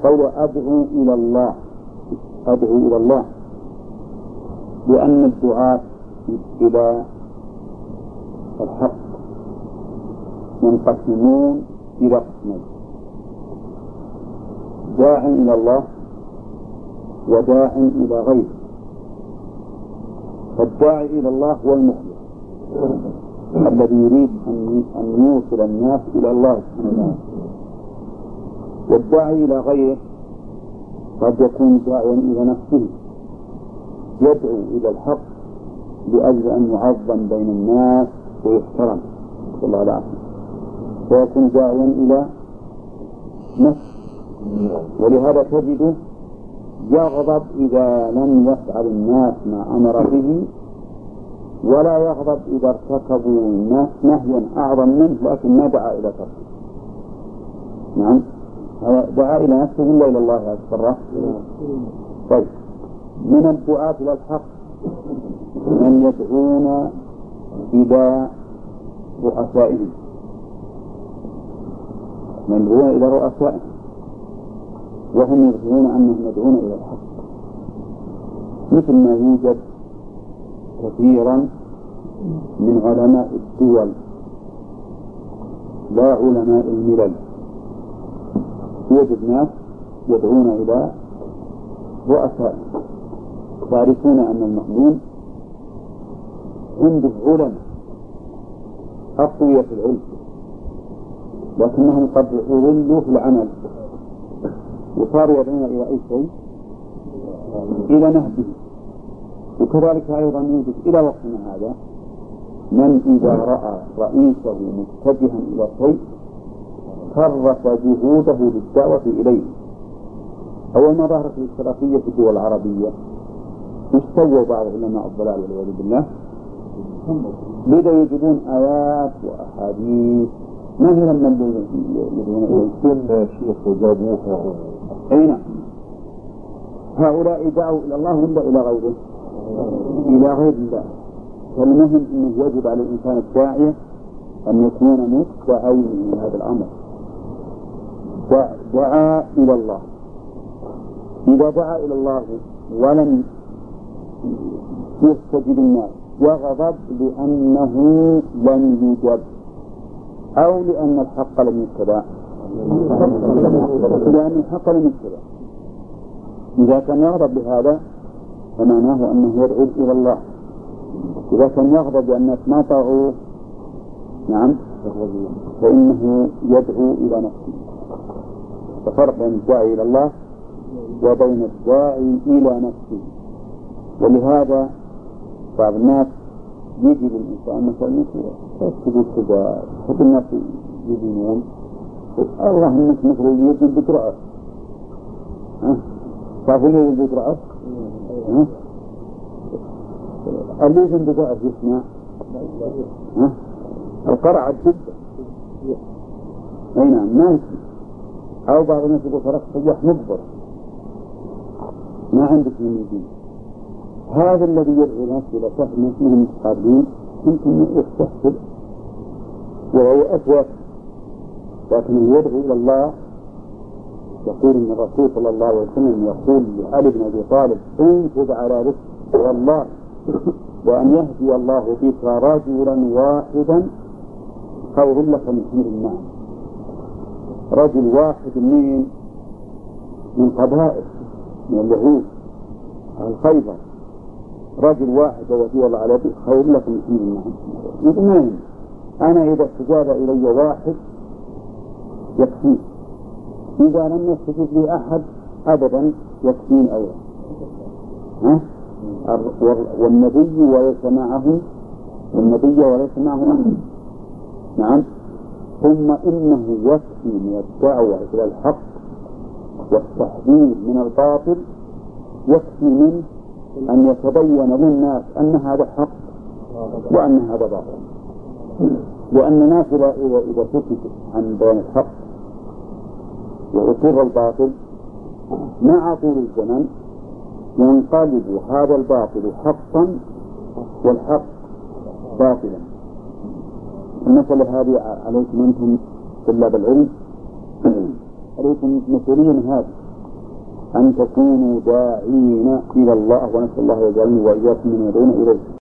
وقوله أدعو إلى الله، أدعو إلى الله، لأن الدعاة إلى الحق ينقسمون إلى قسمين: داع إلى الله وداع إلى غيره. فالداعي إلى الله هو المخلص الذي يريد أن يوصل الناس إلى الله سبحانه وتعالى. والداعي إلى غيره قد يكون داعيا إلى نفسه، يدعو إلى الحق لأجل أن يعظم بين الناس ويحترم، صلى الله عليه وسلم، ويكون داعيا إلى نفسه. ولهذا تجده يغضب إذا لم يفعل الناس ما أمر به، ولا يغضب إذا ارتكبوا نهيا أعظم منه لكن ما دعا إلى تركه. نعم، دعا إلى نفسه إلا إلى الله أكبر. طيب، من الدعاة إلى الحق من يدعون إلى رؤسائهم، من يدعون إلى رؤسائهم وهم يظهرون أنهم يدعون إلى الحق، مثل ما يوجد كثيرا من علماء الدول لا علماء الملل. يوجد ناس يدعون إلى رؤساء، تعرفون أن المأمون عنده علماء أقوياء في العلم، لكنهم قد أضلوا في العمل وصاروا يدعون إلى أي شيء؟ إلى نهبه. وكذلك أيضا يوجد إلى وقتنا هذا من إذا رأى رئيسه متجها إلى شيء كرس جهوده للدعوة إليه. أول ما ظهرت الاشتراكية في الدول العربية استوى بعض علماء الضلال والعياذ بالله، بدأوا يجدون آيات وأحاديث ما هي لما يدعون إليه شيخ وجابوها. أين هؤلاء دعوا إلى الله ولا إلى غيره؟ إلى غير الله. فالمهم أنه يجب على الإنسان الداعية أن يكون متبعين من هذا الأمر. دعا إلى الله، إذا دعا إلى الله ولم يستجب الناس وغضب لأنه لم يجب أو لأن الحق لم يتبع، لأن الحق لم يتبع، إذا كان يغضب بهذا فمعناه أنه يدعو إلى الله. إذا كان يغضب لأن الناس ما طاعوه، نعم، فإنه يدعو إلى نفسه. ففرق بين الداعي إلى الله وبين الداعي إلى نفسه. ولهذا بعض الناس يجي للإنسان مثلا يكتبوا كذا، حتى الناس يدينون الله إنك مثل يجي بقراءة، تعرفون يجي بقراءة اللي يجي بقراءة يسمع القرعة جدا، أي نعم ما يسمع. أو بعض الناس يقول فرق صيح مكبر ما عندك من يدين. هذا الذي يدعو الناس إلى فهم اسمهم متقابلين يمكن يستحسن وهو أسوأ، لكن يدعو إلى الله. يقول إن الرسول صلى الله عليه وسلم يقول لعلي بن أبي طالب: انفذ على رزقك والله وأن يهدي الله بك رجلا واحدا خير لك من حمر النعم. رجل واحد من قبائل من اليهود الخيبر، رجل واحد يهدي الله على بك خير لك من حمر النعم. يقول أنا إذا استجاب إلي واحد يكفي، إذا لم يستجب لي أحد أبدا يكفيني أولا. والنبي وليس معه أحد. نعم. ثم إنه يكفي من الدعوة إلى الحق والتحذير من الباطل، يكفي منه أن يتبين للناس أن هذا حق وأن هذا باطل، وأن الناس إذا سكتوا عن بيان الحق وأصر الباطل مع طول الزمن ينقلب هذا الباطل حقا والحق باطلا. المسألة هذه عليكم أنتم طلاب العلم، عليكم مسؤولية هذه أن تكونوا داعين إلى الله، ونسأل الله يجعلني وإياكم من يدعون إليه.